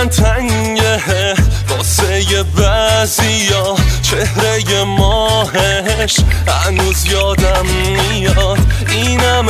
من تنگه واسه بعضیا چهره ماهش هنوز یادم میاد اینم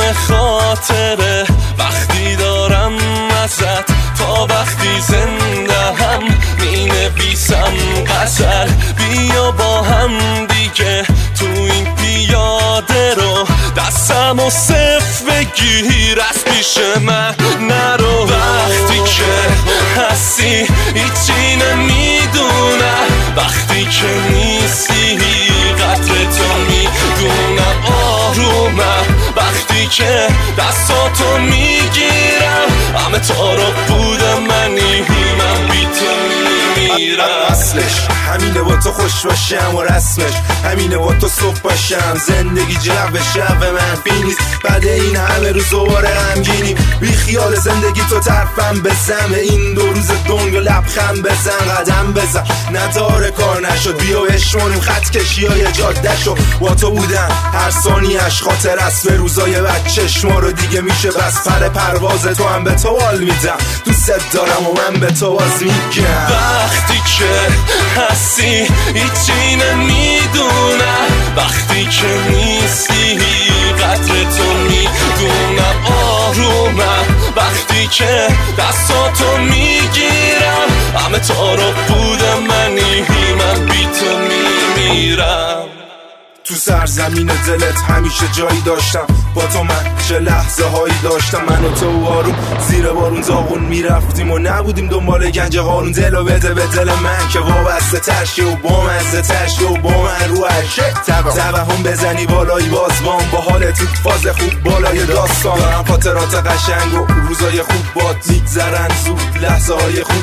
خاطره وقتی دارم ازت تا وقتی زنده هم می نویسم غزل بیا با هم دیگه تو این پیاده رو دستم و صف بگیر از پیش من نرو وقتی که هستی هیچی نمیدونم وقتی که نیستی قدر تو میدونم آرومم وقتی که دستاتو میگیرم همه تارا بود منی من بی تو میمیرم اصلش همینه با تو خوش باشم و رسمش همینه با تو صبح باشم زندگی جو شب منفی نیست بعد این همه روز دوباره غمگینی بی خیال زندگی تو طرفم بزن این 2 روز دنگ و لبخند بزن قدم بزن نداره کار نشد بیا بشمونیم خط کشی های جاده شو با تو بودم هر ثانیه‌اش خاطر است به روزای بچه‌ش ما رو دیگه میشه بس پر پرواز تو هم به تو حال میدم دوست دارم و من به تو باز میگم وقتی که هستی هیچی نمیدونم وقتی که نیستی قدر تو میدونم آرومم وقتی که دستاتو میگیرم همه تارا بود منی من بی تو میمیرم تو سرزمین دلت همیشه جایی داشتم با تو من چه لحظه هایی داشتم من و تو آروم زیر بارون زاغون میرفتیم و نبودیم دنبال گنج هارون دلو بده به دل من که وابسته ترشه و با مزه ترشه و با من رو عشه توهم بزنی بالایی بازبان با حال تو فاز خوب بالای داستان دارم خاطرات قشنگ و روزای خوب باد میگذرن زود لحظه های خوب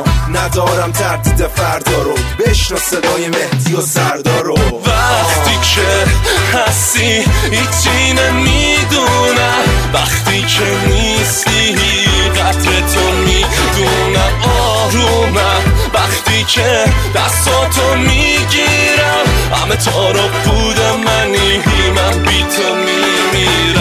ندارم تردید فردا رو بشنو صدای مهدی و سردار رو وقتی که هستی هیچی نمیدونم وقتی که نیستی قدر تو میدونم آرومم وقتی که دستاتو میگیرم همه تارا بود منی من بی تو میمیرم